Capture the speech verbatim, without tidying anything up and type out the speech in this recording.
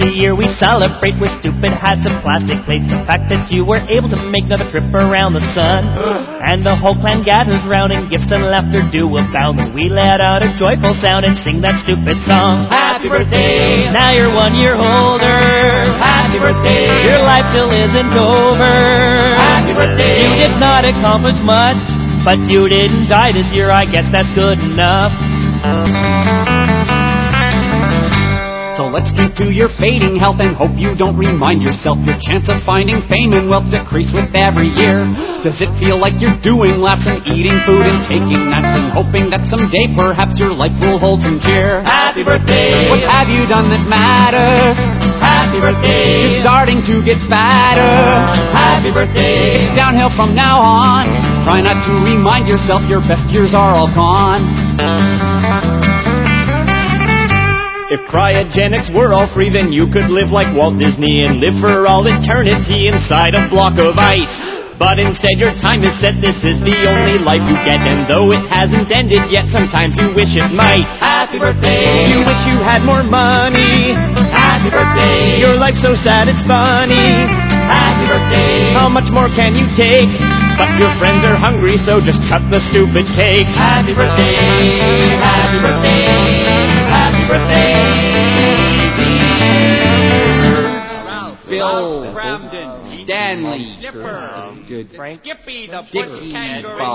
a year we celebrate with stupid hats and plastic plates. The fact that you were able to make another trip around the sun. And the whole clan gathers round and gifts and laughter do abound when we let out a joyful sound and sing that stupid song. Happy birthday! Now you're one year older. Happy birthday! Your life still isn't over. Happy birthday! You did not accomplish much, but you didn't die this year, I guess that's good enough. So let's drink to your fading health and hope you don't remind yourself your chance of finding fame and wealth decrease with every year. Does it feel like you're doing laps and eating food and taking naps and hoping that someday perhaps your life will hold some cheer? Happy birthday! What have you done that matters? Happy birthday! You're starting to get fatter. Happy birthday! It's downhill from now on. Try not to remind yourself your best years are all gone. If cryogenics were all free, then you could live like Walt Disney and live for all eternity inside a block of ice. But instead your time is set, this is the only life you get, and though it hasn't ended yet, sometimes you wish it might. Happy birthday! You wish you had more money. Happy birthday! Your life's so sad it's funny. Happy birthday! How much more can you take? But your friends are hungry, so just cut the stupid cake. Happy birthday! Happy birthday! Happy birthday, dear Ralph, Bill, Ralph Bramden, Stanley, Skipper, good Skippy the Dickie, Bush Kangaroo.